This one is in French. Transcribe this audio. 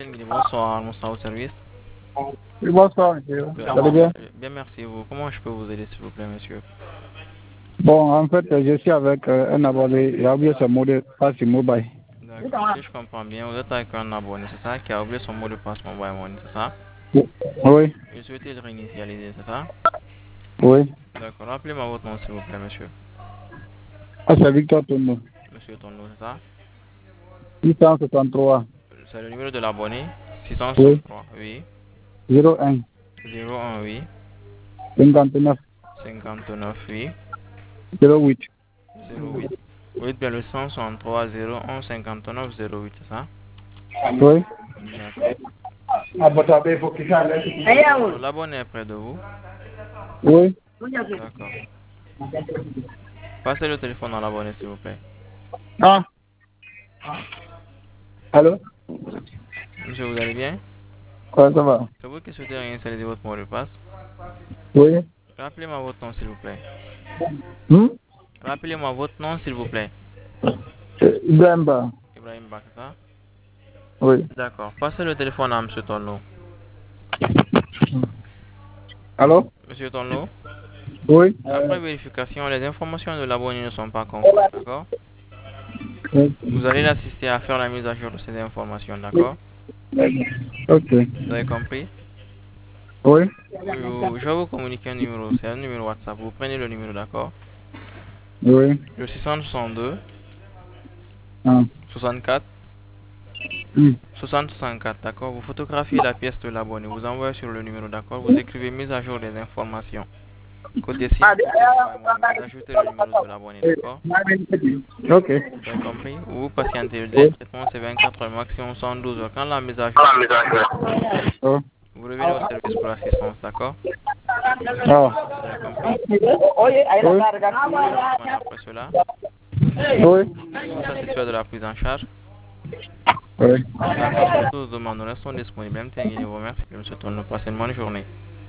Bonsoir, bonsoir au service. Oui, bonsoir, monsieur. Vous allez bien? Bien, merci. Vous. Comment je peux vous aider, s'il vous plaît, monsieur? Bon, en fait, je suis avec un abonné. Il a oublié son mot de passe sur mobile. D'accord, si je comprends bien, vous êtes avec un abonné, c'est ça, qui a oublié son mot de passe mobile money, c'est ça? Oui, Je souhaitais le réinitialiser, c'est ça? oui. D'accord, rappelez-moi votre nom, s'il vous plaît, monsieur. Ah, c'est Victor Tono. Monsieur Tonlo, c'est ça? 663. C'est le numéro de l'abonné? Oui. 663, oui. 01 01, oui. 59 59, oui. 08. 08. Vous êtes bien le 163 01 59 08, c'est ça? Oui. D'accord. L'abonné est près de vous? Oui. D'accord. Passez le téléphone à l'abonné, s'il vous plaît. Ah, allô? Monsieur, vous allez bien? Ouais, ça va? C'est vous qui souhaitez réinstaller votre mot de passe? Oui. Rappelez-moi votre nom, s'il vous plaît. Hmm? Rappelez-moi votre nom, s'il vous plaît. Ibrahim Ba. Ibrahim Bakata. Oui. D'accord. Passez le téléphone à Monsieur Tonlo. Allô? Monsieur Tonlo, Oui. après vérification, les informations de l'abonné ne sont pas conformes, d'accord? Oui. Vous allez l'assister à faire la mise à jour de ces informations, d'accord? Ok. Vous avez compris? Oui. Je vais vous communiquer un numéro, c'est un numéro WhatsApp. Vous prenez le numéro, d'accord? Oui. Le 662 Ah. 64 Hmm. 60 d'accord? Vous photographiez la pièce de l'abonné, vous envoyez sur le numéro, d'accord? Vous écrivez mise à jour des informations. Côté SIM, côté mobile money, vous ajoutez le numéro de l'abonné, d'accord? Ok. Vous avez compris? Vous patientez, le délai de Oui. traitement c'est 24 heures, maximum 112 heures. Quand la mise à jour est faite, Oh. vous revenez au service pour l'assistance, d'accord? Ah. Vous avez compris? Oui. Vous voulez reprendre après cela? Oui. Êtes-vous satisfait de la prise en charge? Oui. D'accord, pour toutes les demandes, nous restons disponibles. Même vous remercie, monsieur Tourne. Passez une bonne journée.